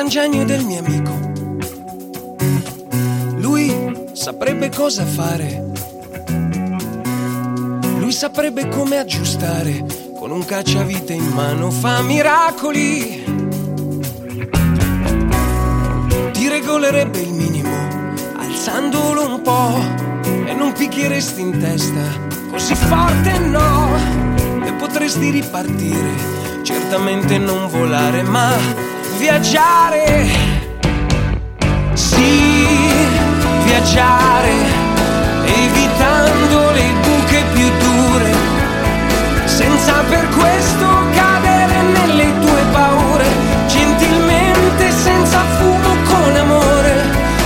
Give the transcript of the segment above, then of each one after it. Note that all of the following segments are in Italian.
gran genio del mio amico. Lui saprebbe cosa fare. Lui saprebbe come aggiustare. Con un cacciavite in mano fa miracoli. Ti regolerebbe il minimo alzandolo un po', e non picchieresti in testa così forte, no. E potresti ripartire, certamente non volare, ma viaggiare. Sì, viaggiare, evitando le buche più dure, senza per questo cadere nelle tue paure. Gentilmente, senza fumo, con amore,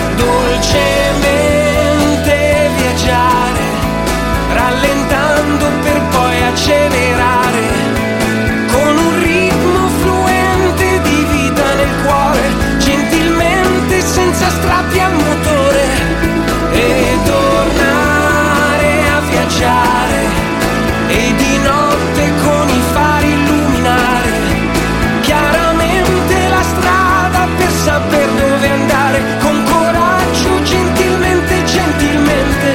dolcemente viaggiare, rallentando per poi accelerare, con un ritmo fluente di vita nel cuore, gentilmente, senza strappi al motore, e tornare a viaggiare, e di notte con i fari illuminare chiaramente la strada per saper dove andare, con coraggio, gentilmente, gentilmente,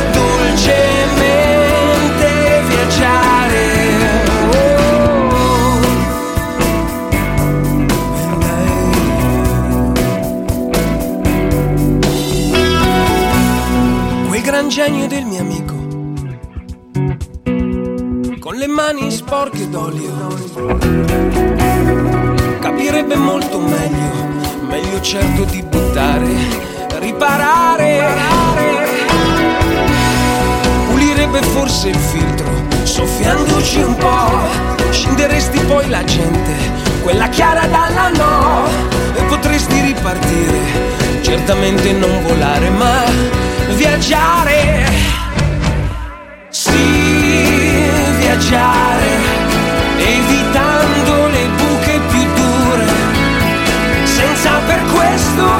dolcemente viaggiare. Quel gran genio del mio amico, con le mani sporche d'olio, capirebbe molto meglio certo di buttare, riparare. Pulirebbe forse il filtro, soffiandoci un po', scenderesti poi la gente, quella chiara dalla no, e potresti ripartire, certamente non volare, ma viaggiare. Sì, viaggiare, evitando le buche più dure, senza per questo